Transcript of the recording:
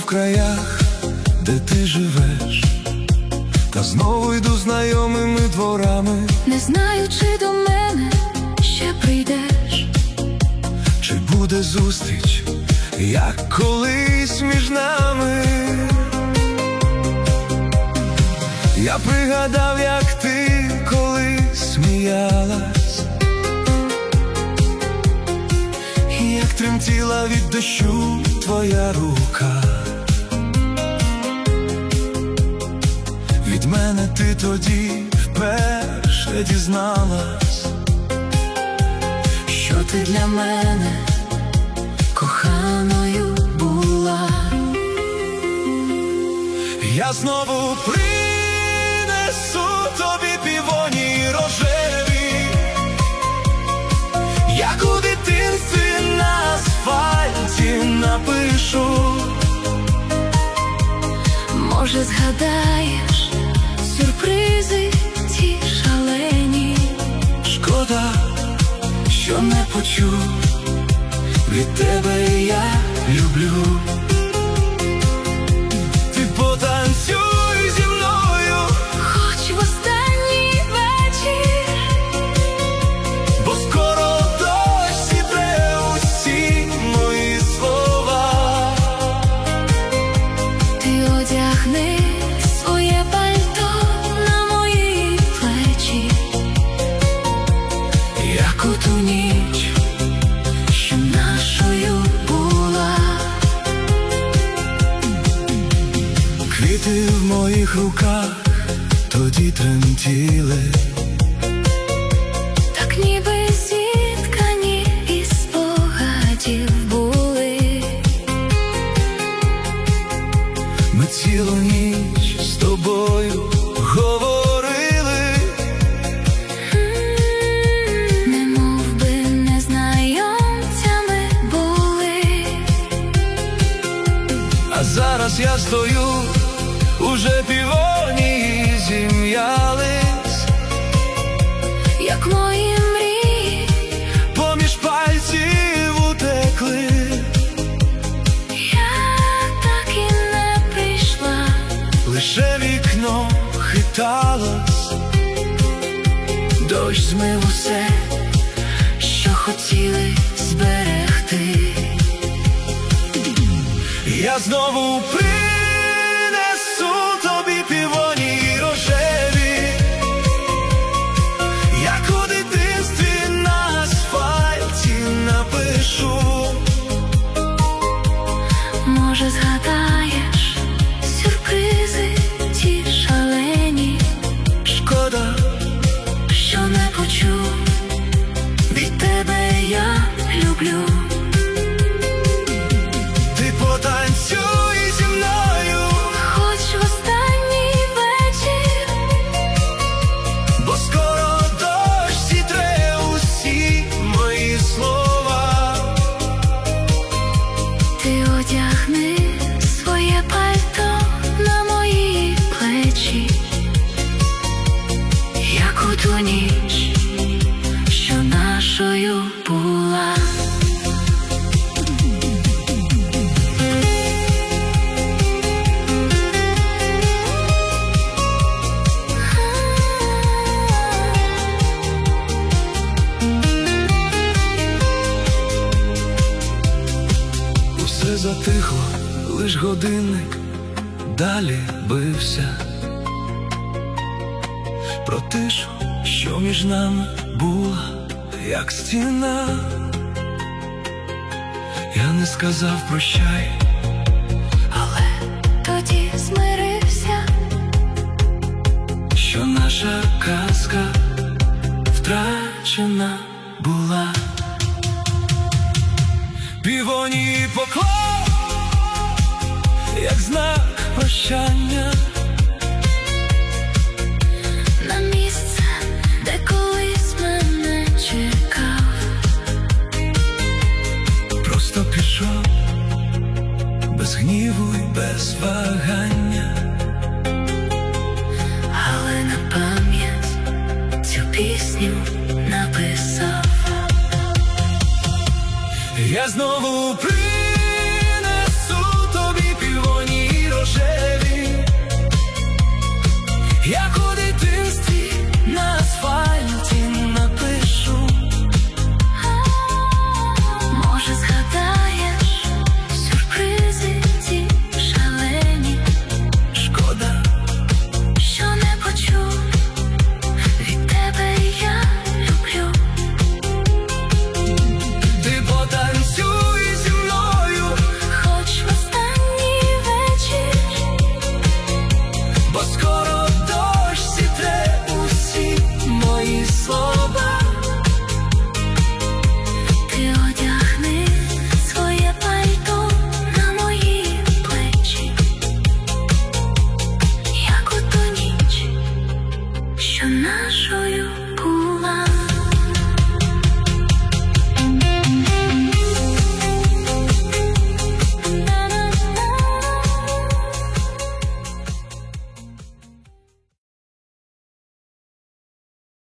в краях, де ти живеш, та знову йду знайомими дворами. Не знаю, чи до мене ще прийдеш, чи буде зустріч, як колись між нами. Я пригадав, як ти колись сміялась, і як тремтіла від дощу твоя рука. Від мене ти тоді вперше дізналась, що ти для мене коханою була. Я знову принесу тобі півонії рожеві, як у дитинстві на асфальті напишу. Може, згадаєш сюрпризи ті шалені. Шкода, що не почув, від тебе я люблю. Ти потанцюй зі мною, Хоч в останній вечір, бо скоро дощ зітре усі мої слова. ти одягни своє пальто на мої плечі, Як у ту ніч, що нашою була. квіти в моїх руках тоді тремтіли, Так ніби зіткані із спогадів були. ми цілу ніч з тобою говорили, Немов би незнайомцями були. а зараз я стою, уже півонії зім'ялись, Як мої мрії, поміж пальців утекли. я так і не прийшла. Лише вікно хиталось, дощ змив усе, Що хотіли зберегти. я знову принесу тобі півонії рожеві, як у дитинстві на асфальті напишу. Може, згадаєш сюрпризи ті шалені. Шкода, Що не почув, від тебе я люблю. ти потанцюй зі мною, Хоч в останній вечір, бо скоро дощ зітре усі мої слова. ти одягни своє пальто на мої плечі, як у ту ніч, що нашою була. Усе затихло, лиш годинник далі бився. Про тишу, що між нами була, як стіна. Я не сказав прощай, Але тоді змирився, що наша казка втрачена була. Півонії поклав, як знак прощання, на місце, де колись мене чекав. просто пішов, без гніву й без вагання. Але на пам'ять цю пісню написав. Я знову принесу тобі півонії Я